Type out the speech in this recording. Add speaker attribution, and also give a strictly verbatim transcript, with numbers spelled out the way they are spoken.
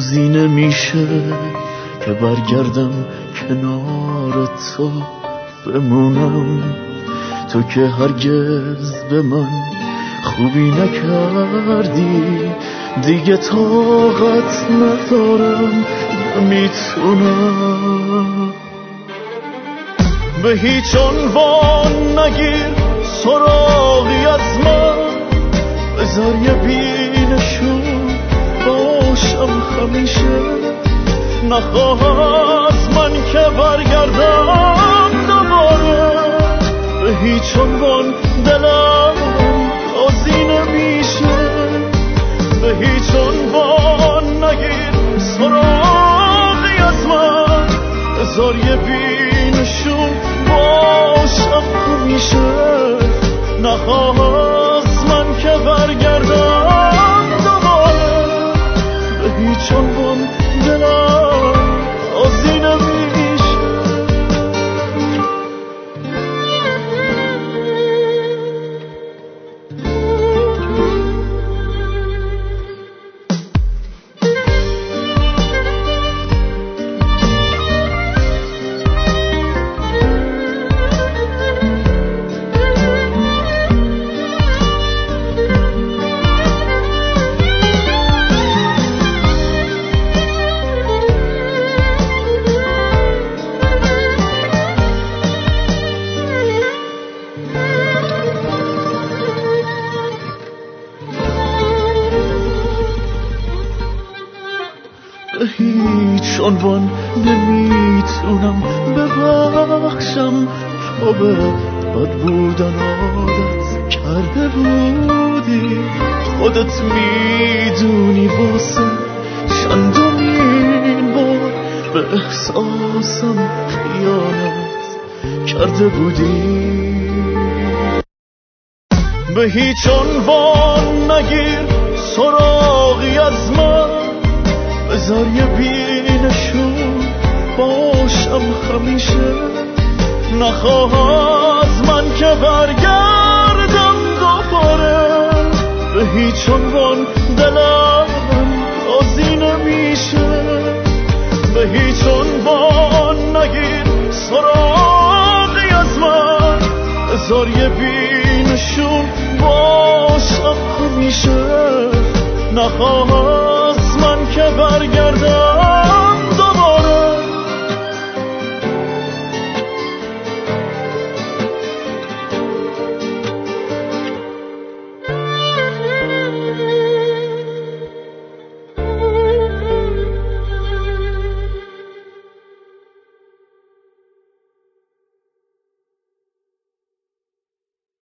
Speaker 1: بازی نمیشه که برگردم کنار تو بمونم. تو که هرگز به من خوبی نکردی، دیگه طاقت ندارم، نمیتونم. به هیچ عنوان نگیر سراغی از من، بذار یه بینشون باشم همیشه. نخواه از من که برگردم دوباره، به هیچ عنوان دلم راضی نمیشه. به هیچ عنوان نگیر سراغی از من، بذار یه بینشون باشم همیشه. نخواه از من که برگردم دوباره، به هیچ عنوان دلم راضی نمیشه. به هیچ عنوان نمیتونم ببخشم، تو به بد بودن عادت کرده بودی. خودت میدونی واسه چندمین بار به احساسم خیانت کرده بودی. به هیچ عنوان نگیر سراغی از من، بذار یه بینشون باشم همیشه. نخواه از من که برگردم دوباره، به هیچ عنوان دلم راضی نمیشه. به هیچ عنوان نگیر سراغی از من، بذار یه بینشون باشم همیشه. نخواه از من که برگردم